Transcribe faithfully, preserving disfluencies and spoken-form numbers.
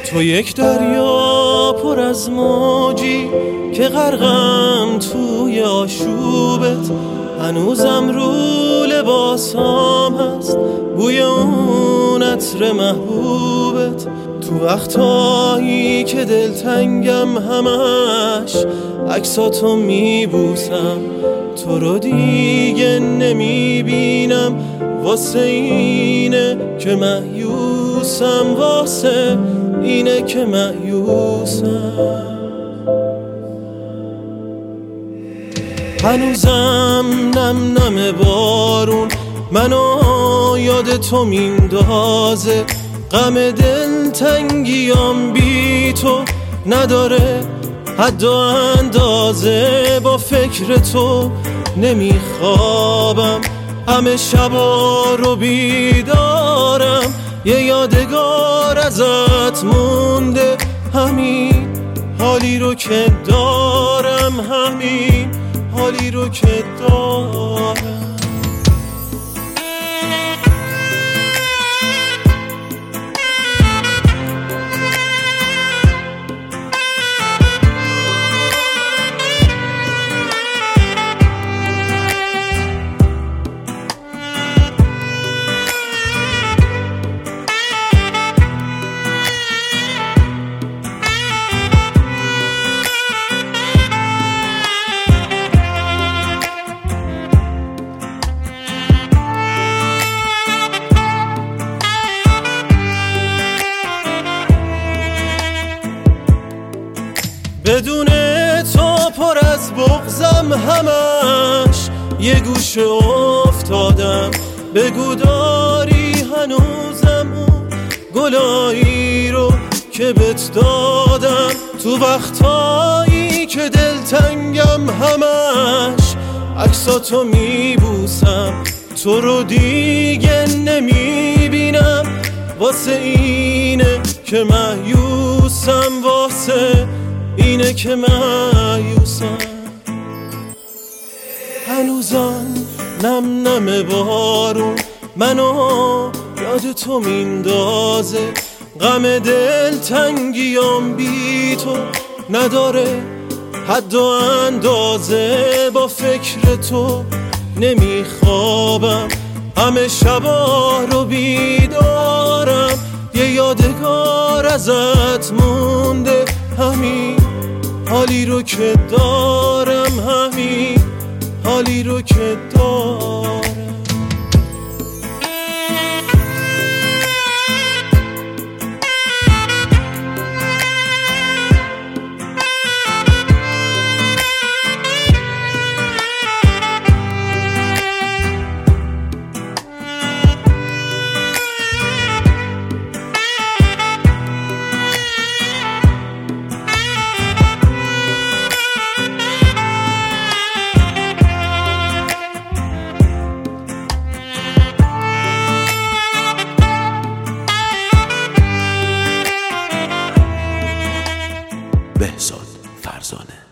تو یک دریا پر از موجی که غرقم توی آشوبت، هنوزم رو لباسام هست بوی اون عطر محبوبت. تو وقتایی که دلتنگم همش عکساتو میبوسم، تو رو دیگه نمیبینم، واسه اینه که مایوسم، واسه اینه که مایوسم. هنوزم نم نم بارون منو یاد تو میندازه، غم دلتنگیام بی تو نداره حد و اندازه. با فکر تو نمیخوابم، همه شبا رو بیدارم، یه یادگار ازت مونده، همین حالی رو که دارم، همین حالی رو که دارم. بدون تو پر از بغضم، همش یه گوشه افتادم. بگو داری هنوزم اون گلایی رو که بهت دادم. تو وقتایی که دلتنگم همش عکساتو میبوسم، تو رو دیگه نمیبینم، واسه اینه که مایوسم، واسه اینه که مایوسم. هنوزم نم نم بارون منو یاد تو میندازه، غم دلتنگیام بی تو نداره حد و اندازه. با فکر تو نمیخوابم، همه شبا رو بیدارم، یه یادگار ازت مونده، همین حالی رو که دارم، همین حالی رو که دارم. بهزاد فرزانه.